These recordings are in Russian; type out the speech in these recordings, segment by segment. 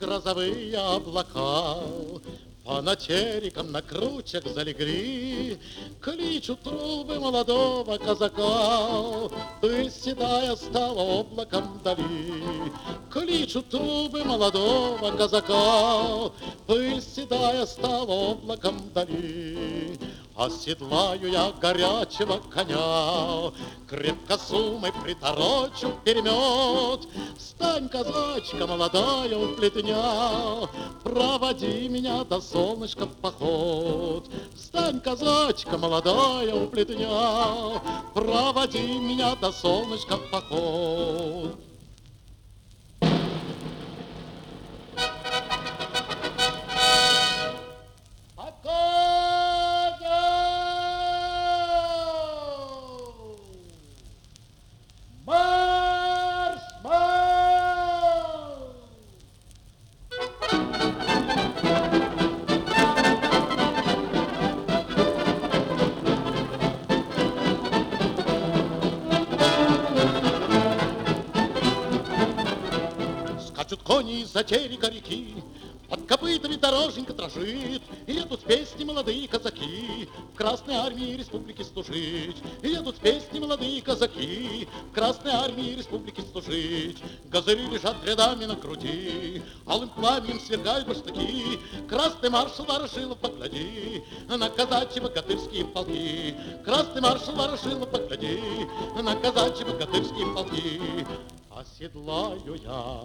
грозовые облака по натерикам на кручах залегли, кличут трубы молодого казака. Пыль седая стала облаком вдали, кличут трубы молодого казака. Пыль седая стала облаком вдали. Оседлаю я горячего коня, крепко сумой приторочу перемет. Стань, казачка молодая у плетня, проводи меня до солнышка в поход. Встань, казачка молодая у плетня, проводи меня до солнышка в поход. Скачут кони из-за терека реки, под копытами дороженька дрожит, и едут с песни молодые казаки в Красной армии республики служить. И едут с песни молодые казаки в Красной армии республики служить. Газыри лежат рядами на груди, алым пламенем свергают баштаки. Красный маршал Ворошилов, погляди на казачьи богатырские полки. Красный маршал Ворошилов, погляди на казачьи богатырские полки. Оседлаю я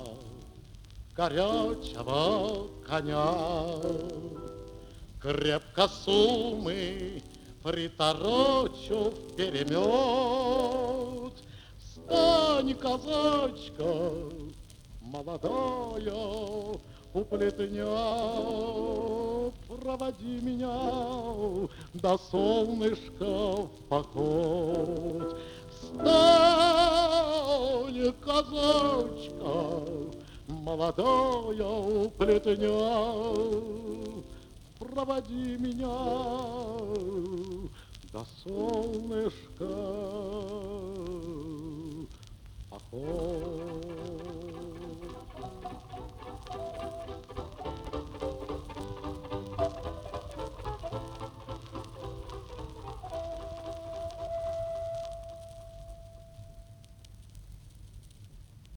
горячего коня, крепко сумы приторочу вперемет. Встань, казачка молодая у плетня, проводи меня до солнышка в поход. Встань, казачка молодая у плетня, проводи меня до солнышка